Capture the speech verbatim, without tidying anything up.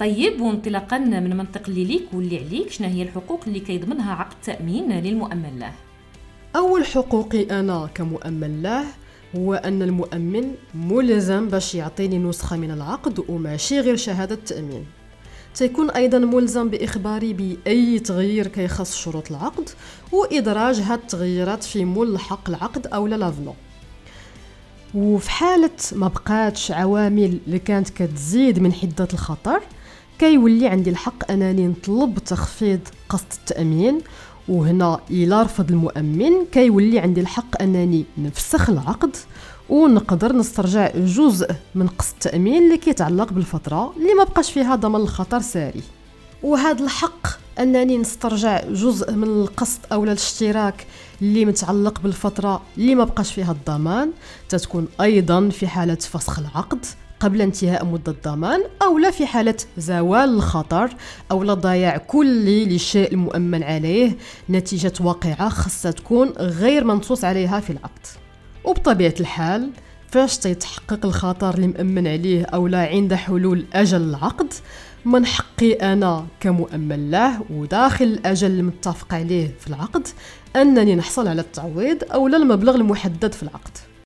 طيب، وانطلاقا من منطق اللي ليك واللي عليك، شنو هي الحقوق اللي كيضمنها عقد التأمين للمؤمن له؟ أول حقوقي أنا كمؤمن له هو أن المؤمن ملزم باش يعطيني نسخة من العقد وماشي غير شهادة تأمين. تيكون أيضا ملزم بإخباري بأي تغيير كيخص شروط العقد وإدراج هاد التغييرات في ملحق العقد أو لافنو. وفي حالة ما بقاتش عوامل اللي كانت كتزيد من حدة الخطر، كيولي عندي الحق أنني نطلب تخفيض قسط التأمين. وهنا إلا رفض المؤمن كيولي عندي الحق أنني نفسخ العقد ونقدر نسترجع جزء من قسط التأمين اللي كيتعلق بالفترة اللي ما بقاش فيها ضمان الخطر ساري. وهذا الحق أنني نسترجع جزء من القسط أو الاشتراك اللي متعلق بالفترة اللي ما بقاش فيها الضمان تتكون أيضا في حالة فسخ العقد قبل انتهاء مدة الضمان، أو لا في حالة زوال الخطر أو لا ضياع كلي للشيء المؤمن عليه نتيجة واقعة خاصة تكون غير منصوص عليها في العقد. وبطبيعة الحال فاش تيتحقق الخطر اللي مؤمن عليه أو لا عند حلول أجل العقد، من حقي أنا كمؤمن له وداخل الأجل المتفق عليه في العقد أنني نحصل على التعويض أو لا المبلغ المحدد في العقد.